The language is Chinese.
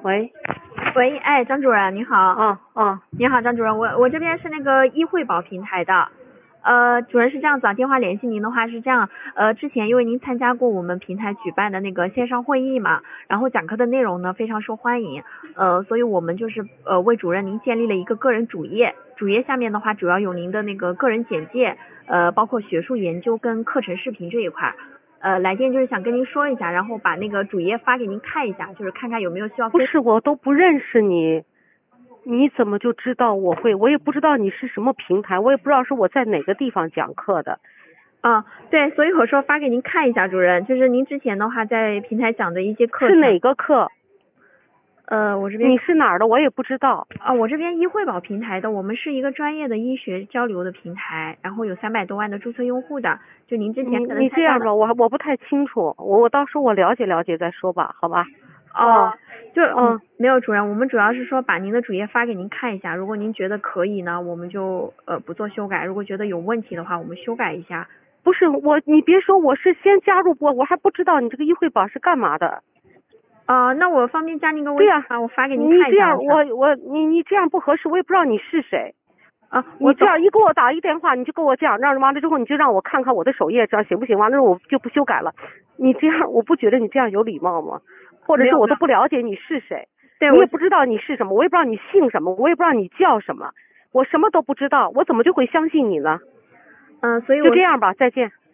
喂， 喂，哎，张主任你好。你好，张主任，我这边是那个易惠宝平台的。主任是这样子啊，电话联系您的话是这样，之前因为您参加过我们平台举办的那个线上会议嘛，然后讲课的内容呢非常受欢迎，所以我们就是为主任您建立了一个个人主页，主页下面的话主要有您的那个个人简介，包括学术研究跟课程视频这一块。来电就是想跟您说一下，然后把那个主页发给您看一下，就是看看有没有需要。 不是，我都不认识你，你怎么就知道我会？我也不知道你是什么平台，我也不知道是我在哪个地方讲课的。 对，所以我说发给您看一下，主任，就是您之前的话在平台讲的一些课是哪个课？ 我这边你是哪儿的？我也不知道。 我这边医惠宝平台的，我们是一个专业的医学交流的平台，然后有300多万的注册用户的。就您之前可能你这样吧，我不太清楚，我到时候我了解了解再说吧，好吧？ 没有主任，我们主要是说把您的主页发给您看一下，如果您觉得可以呢，我们就不做修改；如果觉得有问题的话，我们修改一下。 不是你别说，我是先加入我还不知道你这个医惠宝是干嘛的。 那我方便加您个微信吗？我发给您看一下。 你这样你这样不合适，我也不知道你是谁。 我这样一给我打一电话，你就跟我讲，完了之后你就让我看看我的首页，这样行不行？完了之后我就不修改了。你这样，我不觉得你这样有礼貌吗？或者是我都不了解你是谁，你也不知道你是什么，我也不知道你姓什么，我也不知道你叫什么，我什么都不知道，我怎么就会相信你呢？ 所以就这样吧，再见。